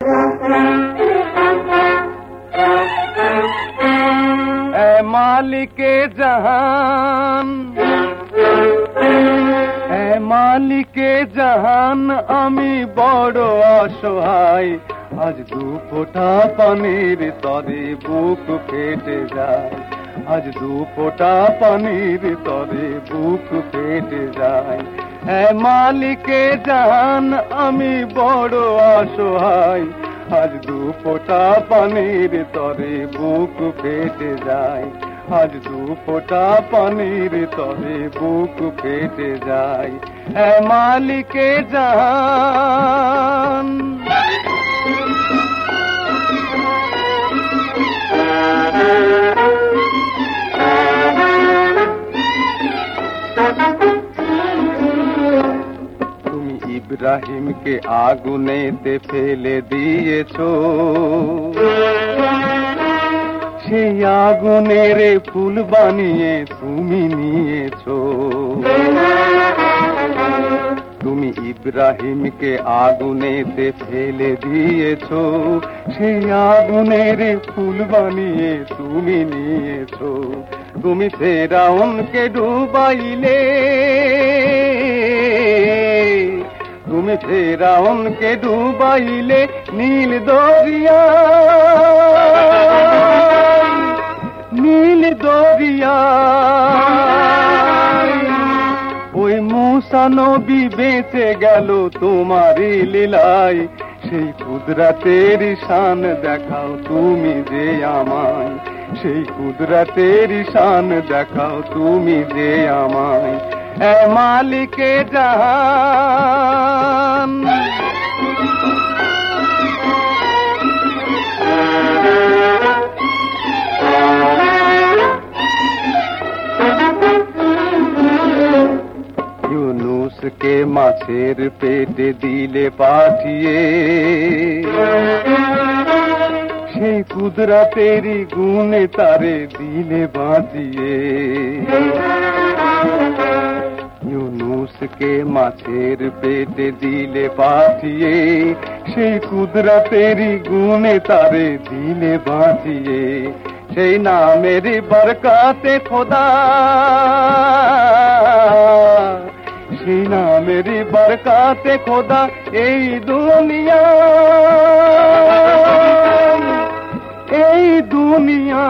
মালিকে জাহান, মালিকে জাহান, আমি বড় অসহায়। আজ দু ফোঁটা পানির তরে বুক ফেটে যায়, আজ দু ফোঁটা পানির তরে বুক ফেটে যায়। মালিকে জাহান, আমি বড় অসহায়। আজ দু ফোঁটা পানির তরে বুক ফেটে যায়, আজ দু ফোঁটা পানির তরে বুক ফেটে যায়। মালিকে জাহান। তুমি ইব্রাহিমকে আগুনেতে ফেলে দিয়েছো, সেই আগুনের ফুল বানিয়ে তুমি নিয়েছো। তুমি ইব্রাহিমকে আগুনেতে ফেলে দিয়েছো, সেই আগুনের ফুল বানিয়ে তুমি নিয়েছো। তুমি ফেরাউনকে ডুবাইলে, তুমি ফেরাউনকে ডুবাইলে নীল দরিয়া, নীল দরিয়া। ওই মুসা নবী বেঁচে গেল তোমারই লীলায়। সেই কুদরতের শান দেখাও তুমি যে আমায়, সেই কুদরতের শান দেখাও তুমি যে আমায়। মালিকে জাহান। ইউনুসকে মাছের পেটে দিলে পাঠিয়ে, সেই কুদরতেরই গুণে তারে দিলে বাঁচিয়ে। ইউনুসকে মাছের পেটে দিলে পাঠিয়ে, সেই কুদরতেরই গুণে তারে দিলে বাঁচিয়ে। সেই নামেরই বরকতে খোদা, সেই নামেরই বরকতে খোদা এই দুনিয়া, এই দুনিয়া।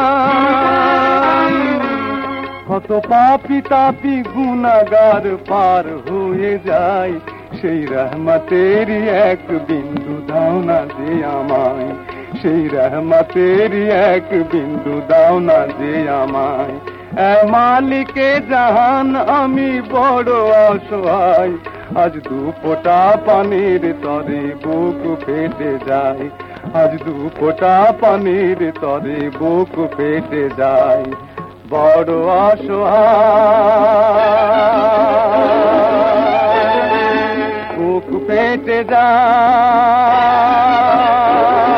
কত পাপী তাপী গুনাহগার পার হয়ে যায়, সেই রহমতেরই এক বিন্দু দাও না যে আমায়, সেই রহমতেরই এক বিন্দু দাও না যে আমায়। মালিকে জাহান, আমি বড় অসহায়। আজ দু ফোঁটা পানির তরে বুক ফেটে যায়, আজ দু ফোঁটা পানির তরে বুক ফেটে যায়। বড় অসহায়, বুক ফেটে যায়।